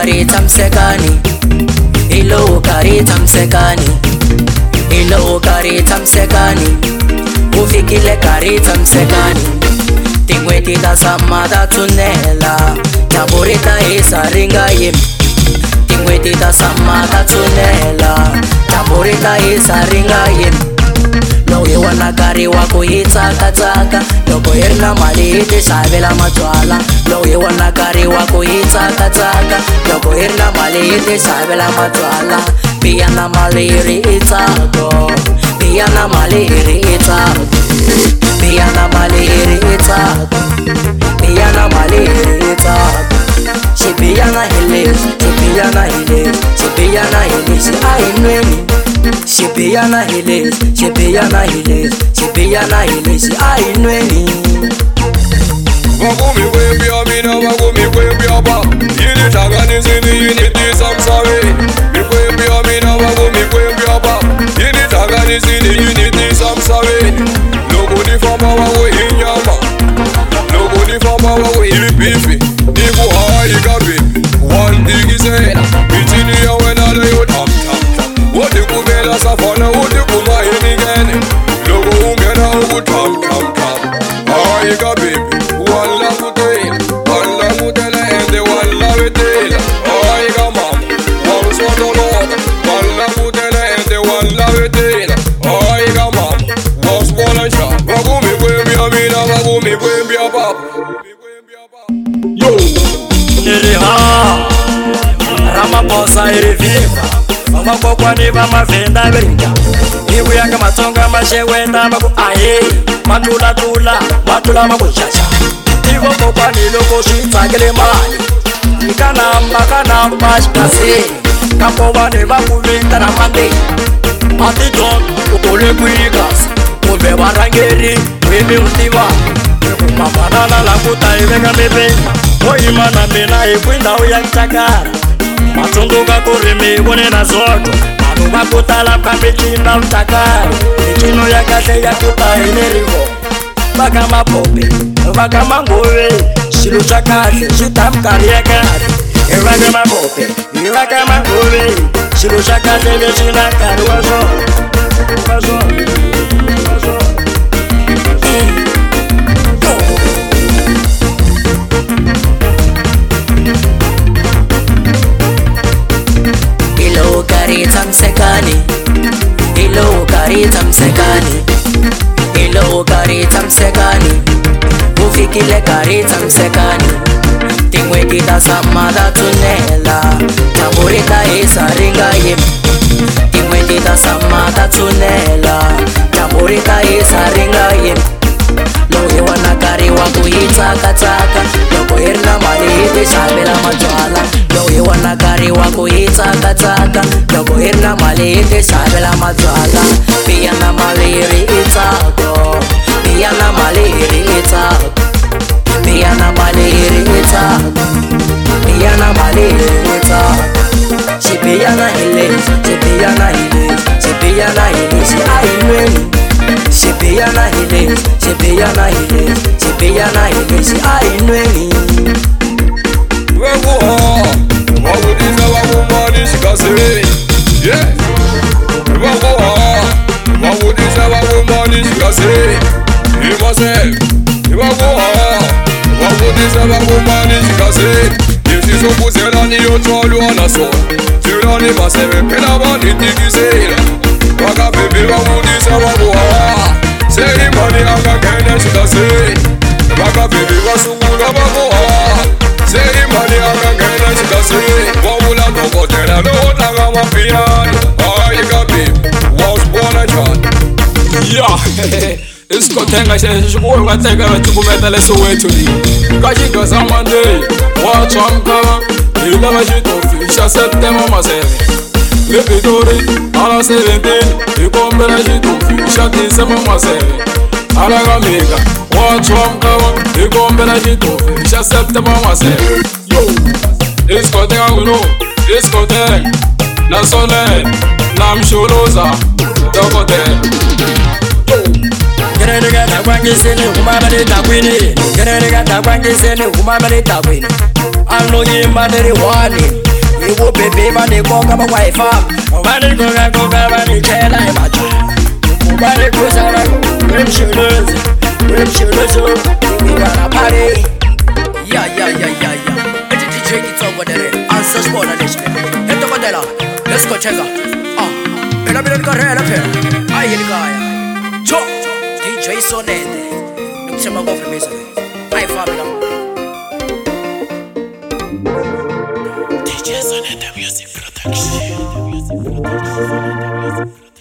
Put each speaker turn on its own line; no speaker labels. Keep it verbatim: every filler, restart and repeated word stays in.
karita msekani, ilo karita msekani, ilo karita msekani, ufikile karita msekani. Tingweti da samada tunela, taburita isaringa yim. Tingweti da samada tunela, taburita isaringa yim. Lowe wana kari wako hitaka taka, loko irna mali hiti sabela matwala. Lowe wana kari wako hitaka taka, loko irna mali hiti sabela matwala. Piyana mali iri itako, piyana mali iri itako, piyana mali iri itako, piyana mali iri itako. She piyana hilis, she piyana hilis, she piyana hilis, she ainweni. She piyana hilis, she piyana hilis, she piyana hilis, she ainweni.
Wakumi kwembi amina, wakumi kwembi aba. Yini tagani zini, yini tisamsawe. Mi kwembi amina, wakumi kwembi aba. Yini tagani zini, yini tisamsawe. Logo di fama wako inyama, logo di fama wako ilipifi. Niku hayi kabi, one thing is said. Bitini ya wenada yo tam tam tam. Wodi kubela safana, wodi kuma hinigene. Logo ungena ugu tam tam tam. Hayi kabi, one la mutela, one la mutela ende one la vetela. Hayi kamam, one swatolota, one la mutela ende one la vetela. Hayi kamam, one swalansha. Wakumi kwembi amina, wakumi kwembi abab.
Yo, niliha Ramaphosa iri viva, vamakokwa ni vamavenda viringa. Ibu yanga matonga mashewenda maku aye, matula tula, matula makuchacha. Ivo kokwa ni loko shitsakele mali, ikanamba kanamba shkase. Kapowa ni vakuvinda na mande, atidon ukole kuigas, ube warangeri, wimi utiva. Mamanana la kuta ivenga mebe, oimana mena ikwinda uya mchakara. Matungu kakuri mibone na zoto, manu kakuta la kambichina mchakara. Michino ya kate ya kuta inerivo, baka mapope, baka mangove. Shilu chakate, shita mkari ya kare. Baka mapope, baka mangove. Shilu chakate, vechina kari wazo, wazo, wazo. Ilo karita msekani, ilo karita msekani, ilo karita msekani, ufikile karita msekani. Tingweti da samada tunela, taburita isaringa yim. Tingweti da samada tunela, taburita isaringa yim. Lowe wana kari waku hitaka taka, loko irna mali hiti sabela matwala. Lowe wana kari waku hitaka taka, loko irna mali hiti sabela matwala. Piyana mali iri itako, piyana mali iri itako, piyana mali iri itako, piyana mali iri itako. She piyana hilis, she piyana hilis, she piyana hilis, she ainweni. She piyana hilis, she piyana hilis, she piyana hilis, she ainweni.
Wego ha, wakudisa wakumani shikase. Yeah. Wego ha, wakudisa wakumani shikase. Imase. Wego ha, wakudisa wakumani shikase. Yesiso kusela niyo cholu anaso. Tirani masebe pena bani tikisela. Waka bebe wakudisa wakuha. Say money anga kena shikase. Waka bebe wasungula wakuha. Say money anga kena shikase. Wawula toko tena no tanga mapiano. Aye kabi, was born a child.
Yeah, it's got tenga shishikuwa watega watukumeta leso wetu li. Kajika zamande, wachamka, ila wajitofi, shasete mama seve. Lepitori, ala seventeen, ikombe na jitofi, shati se mama seve. Ala gamiga, wachamka, ikombe na jitofi, shasete mama seve. Yo, it's got tenga uno, it's got tenga, na sole, na msholoza, doko tenga.
Gerega da kwangisene kumama de takwini, gerega da kwangisene kumama de takwini. Ano yimba de wani, Iwo bebe bani konga ba wife am Bani konga konga bani chela e maja Bani kusara Rem shuluz Rem shuluz We wanna party
Yeah, yeah, yeah, yeah, yeah. It's D J Kitongo there. Answers for the nation. Hit the Mandela. Let's go check out. Ah, pela pela carrera pela. Aí ele ganha. Cho, D J Sonete. Não chama go for me so. Aí Fábio. D J Sonete Music Production.